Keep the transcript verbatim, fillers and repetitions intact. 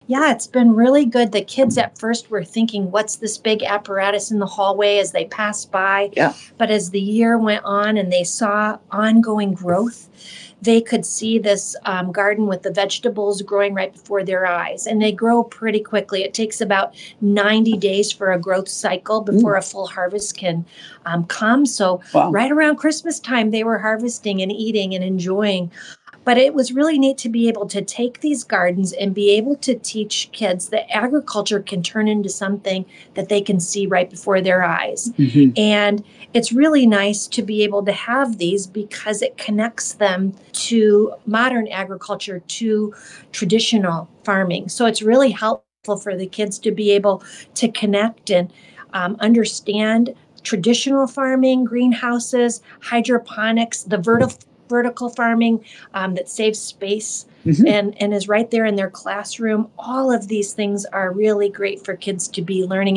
Yeah, it's been really good. The kids at first were thinking, what's this big apparatus in the hallway as they passed by? Yeah. But as the year went on and they saw ongoing growth, they could see this um, garden with the vegetables growing right before their eyes. And they grow pretty quickly. It takes about ninety days for a growth cycle before Mm. a full harvest can um, come. So, Wow. right around Christmas time, they were harvesting and eating and enjoying. But it was really neat to be able to take these gardens and be able to teach kids that agriculture can turn into something that they can see right before their eyes. Mhm. And it's really nice to be able to have these because it connects them to modern agriculture, to traditional farming. So it's really helpful for the kids to be able to connect and um, understand traditional farming, greenhouses, hydroponics, the vertical vertical farming um, that saves space Mhm. and, and is right there in their classroom. All of these things are really great for kids to be learning